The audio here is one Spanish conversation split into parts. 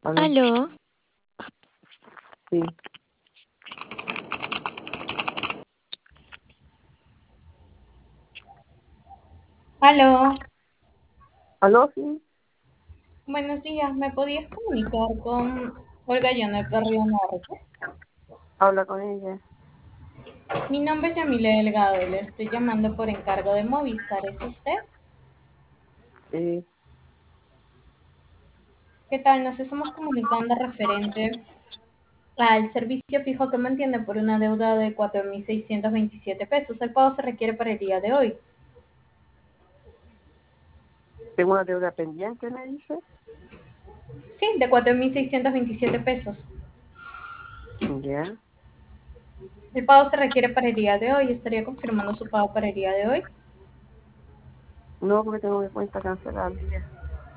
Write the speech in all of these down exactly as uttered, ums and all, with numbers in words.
¿Aló? Aló, Sí. Aló, ¿Aló? Sí. buenos días. ¿Me podías comunicar con Olga Janet Carrillo Norte? Habla con ella. Mi nombre es Yamile Delgado y le estoy llamando por encargo de Movistar. ¿Es usted? Sí. ¿Qué tal? Nos estamos comunicando referente al servicio fijo que mantiene por una deuda de cuatro mil seiscientos veintisiete pesos. El pago se requiere para el día de hoy. Tengo una deuda pendiente, me dice. Sí, de cuatro mil seiscientos veintisiete pesos. Ya. El pago se requiere para el día de hoy. ¿Estaría confirmando su pago para el día de hoy? No, porque tengo mi cuenta cancelada al día.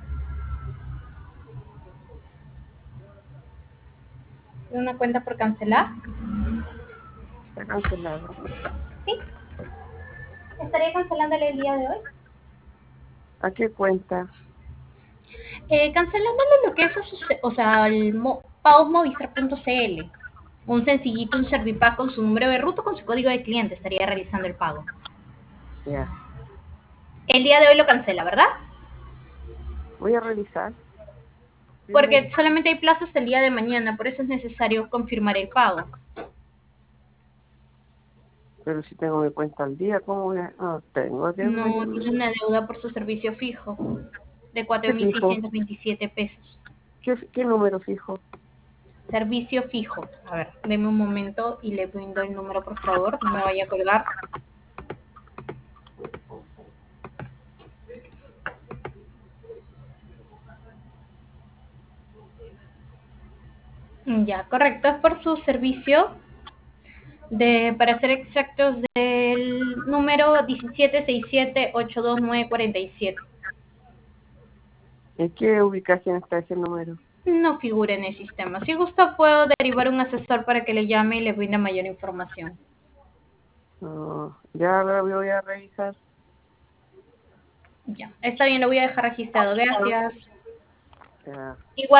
¿Una cuenta por cancelar? Está cancelada. Sí. ¿Estaría cancelándole el día de hoy? ¿A qué cuenta? Eh, cancelándole lo que es, a su ce- o sea, el mo pagosmovistar punto c l. Un sencillito, un servipack con su número de ruta, con su código de cliente, estaría realizando el pago. Ya. El día de hoy lo cancela, ¿verdad? Voy a revisar Porque primero. solamente hay plazos el día de mañana, por eso es necesario confirmar el pago. Pero si tengo mi cuenta al día, ¿cómo voy a...? No, tengo deuda. No tiene Yo... una deuda por su servicio fijo de cuatro ¿Qué mil fijo? seiscientos veintisiete pesos. ¿Qué, qué número fijo? Servicio fijo. A ver, deme un momento y le brindo el número, por favor. No me vaya a colgar. Ya, correcto. Es por su servicio de, para ser exactos, del número diecisiete sesenta y siete ochenta y dos nueve cuarenta y siete. ¿En qué ubicación está ese número? No figura en el sistema. Si gusta, puedo derivar un asesor para que le llame y le brinde mayor información. No, ya lo voy a revisar. Ya, está bien, lo voy a dejar registrado. Gracias. Ya. Igual